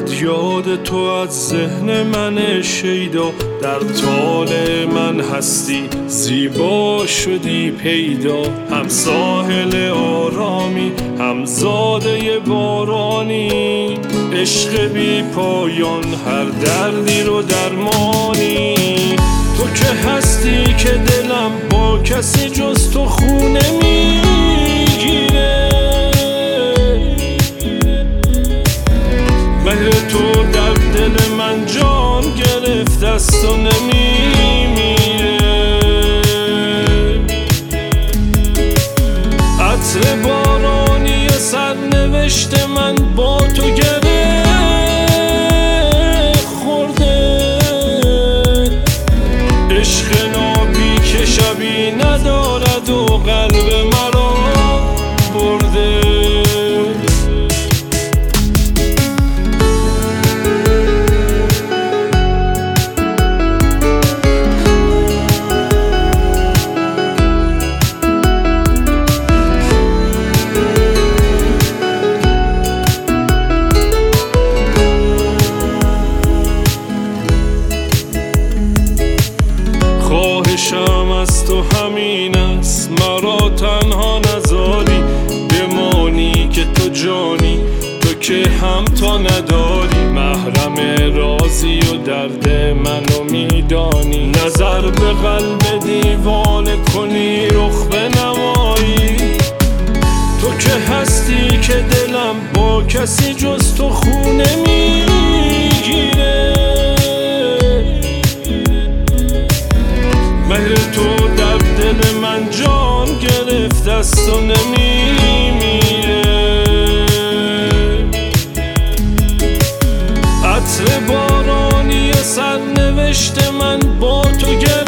نرود یاد تو از ذهن من شیدا. در طال من هستی زیبا شدی پیدا. هم ساحل آرامی هم زاده بارانی، عشق بی پایان هر دردی رو درمانی. تو که هستی که دلم با کسی جز تو خونه میگیره. مهر تو در دل من جان گرفت است و نمیمیره. عطر بارانی سرنوشت من با تو گره خورده. عشق نابی که شبی ندارد و قلب مرا برده. خواهشم از تو همین است، مرا تنها نذاری. بمانی که تو جانی، تو که هم تا نداری. محرم رازی و درد منو میدانی. نظر به قلب دیوانه کنی رخ بنمایی. تو که هستی که دلم با کسی جز تو خونه میگیره. مهر تو در دل من جان گرفت است و نمیمیره. عطر بارانی سرنوشت من با تو گرفت